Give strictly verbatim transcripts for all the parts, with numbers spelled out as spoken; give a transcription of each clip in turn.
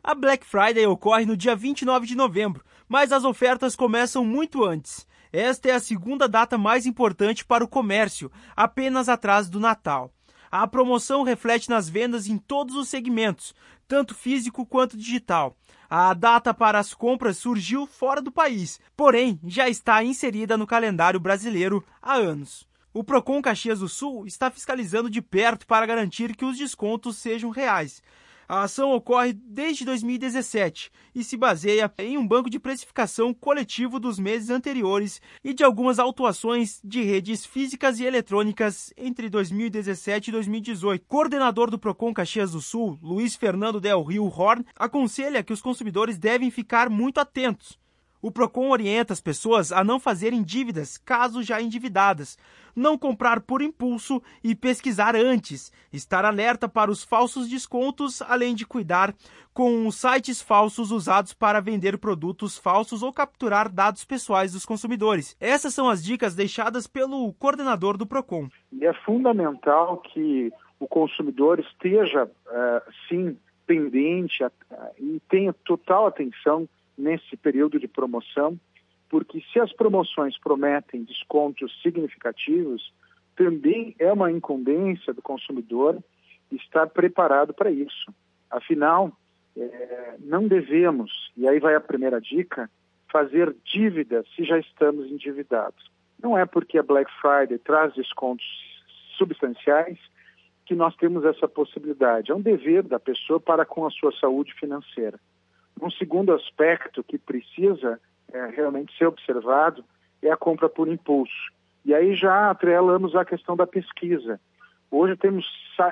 A Black Friday ocorre no dia vinte e nove de novembro, mas as ofertas começam muito antes. Esta é a segunda data mais importante para o comércio, apenas atrás do Natal. A promoção reflete nas vendas em todos os segmentos, tanto físico quanto digital. A data para as compras surgiu fora do país, porém já está inserida no calendário brasileiro há anos. O Procon Caxias do Sul está fiscalizando de perto para garantir que os descontos sejam reais. A ação ocorre desde dois mil e dezessete e se baseia em um banco de precificação coletivo dos meses anteriores e de algumas autuações de redes físicas e eletrônicas entre dois mil e dezessete e dois mil e dezoito. Coordenador do Procon Caxias do Sul, Luiz Fernando Del Rio Horn, aconselha que os consumidores devem ficar muito atentos. O Procon orienta as pessoas a não fazerem dívidas, caso já endividadas, não comprar por impulso e pesquisar antes, estar alerta para os falsos descontos, além de cuidar com os sites falsos usados para vender produtos falsos ou capturar dados pessoais dos consumidores. Essas são as dicas deixadas pelo coordenador do Procon. E é fundamental que o consumidor esteja, uh, sim, pendente uh, e tenha total atenção nesse período de promoção, porque se as promoções prometem descontos significativos, também é uma incumbência do consumidor estar preparado para isso. Afinal, é, não devemos, e aí vai a primeira dica, fazer dívida se já estamos endividados. Não é porque a Black Friday traz descontos substanciais que nós temos essa possibilidade. É um dever da pessoa para com a sua saúde financeira. Um segundo aspecto que precisa é, realmente ser observado é a compra por impulso. E aí já atrelamos a questão da pesquisa. Hoje temos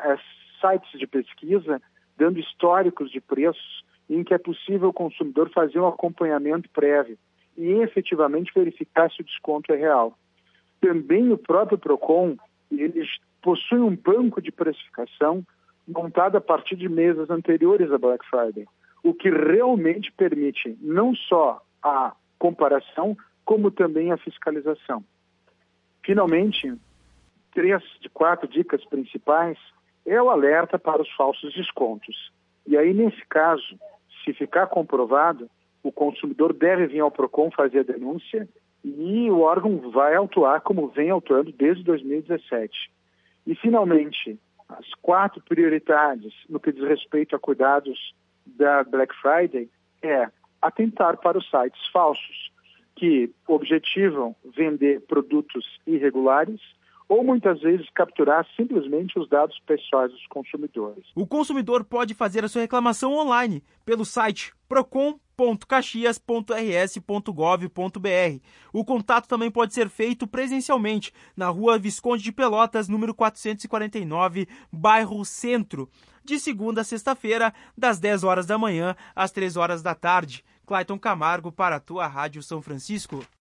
sites de pesquisa dando históricos de preços em que é possível o consumidor fazer um acompanhamento prévio e efetivamente verificar se o desconto é real. Também o próprio Procon, ele possui um banco de precificação montado a partir de meses anteriores à Black Friday, o que realmente permite não só a comparação, como também a fiscalização. Finalmente, três de quatro dicas principais é o alerta para os falsos descontos. E aí, nesse caso, se ficar comprovado, o consumidor deve vir ao Procon fazer a denúncia e o órgão vai autuar como vem autuando desde dois mil e dezessete. E, finalmente, as quatro prioridades no que diz respeito a cuidados da Black Friday é atentar para os sites falsos, que objetivam vender produtos irregulares ou muitas vezes capturar simplesmente os dados pessoais dos consumidores. O consumidor pode fazer a sua reclamação online pelo site procon ponto caxias ponto r s ponto gov ponto b r. O contato também pode ser feito presencialmente na rua Visconde de Pelotas, número quatrocentos e quarenta e nove, bairro Centro, de segunda a sexta-feira, das dez horas da manhã às três horas da tarde. Clayton Camargo para a tua Rádio São Francisco.